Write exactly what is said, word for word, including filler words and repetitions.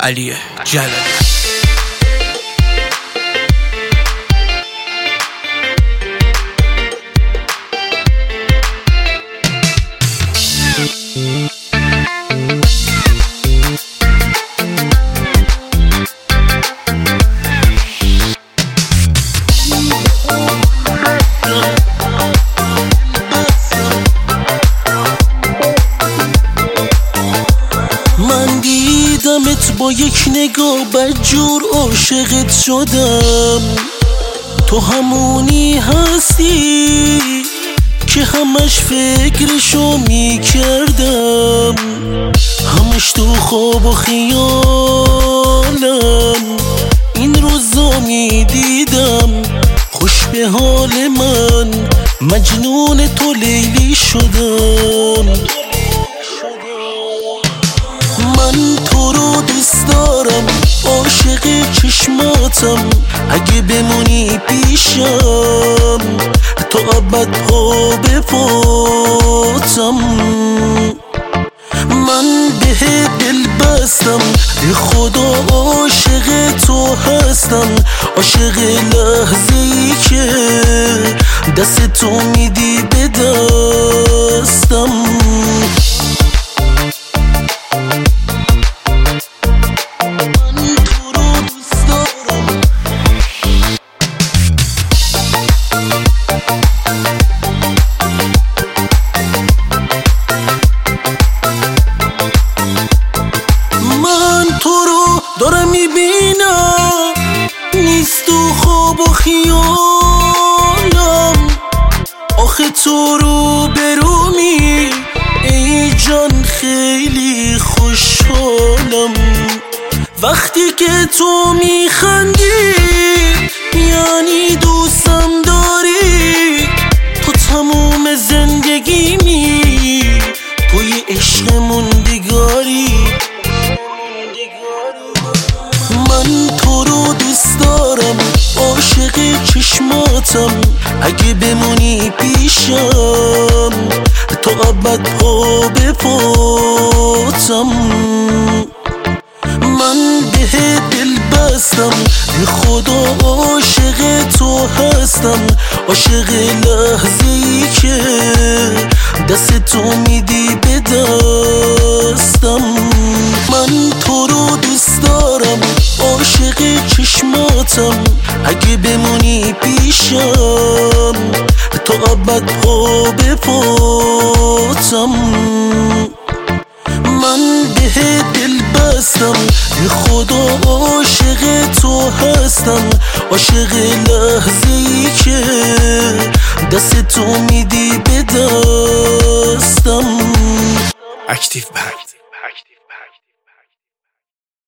علی جلالی. دیدمت با یک نگاه بدجور عاشقت شدم. تو همونی هستی که همش فکرشو میکردم، همش تو خواب و خیالم این روزا میدیدم. خوش به حال من، مجنون تو لیلی شدم. من تو رو دوست دارم، عاشق چشماتم. اگه بمونی پیشم تو ابد پا بپاتم. من به دل بستم، به خدا عاشق تو هستم. عاشق لحظه ای که دست تو میدی به دستم. دارم میبینم نیست تو خواب و خیالم. آخه تو رو برومی ای جان خیلی خوشحالم. وقتی که تو میخندی یعنی دوستم داری. تو تموم زندگیمی، توی عشق موندگاری. من تو رو دوست دارم، عاشق چشماتم. اگه بمونی پیشم تو ابد پا بپاتم. من به دل بستم، به خدا عاشق تو هستم. عاشق لحظه ای که دست تو میدی به دستم. من تو رو دوست دارم، عاشق چشماتم. اگه بمونی پیشم تو ابد پا بپاتم. من به دل بستم، به خدا عاشق تو هستم. عاشق لحظه ای که دست تو میدی به دستم. اکتیو بند.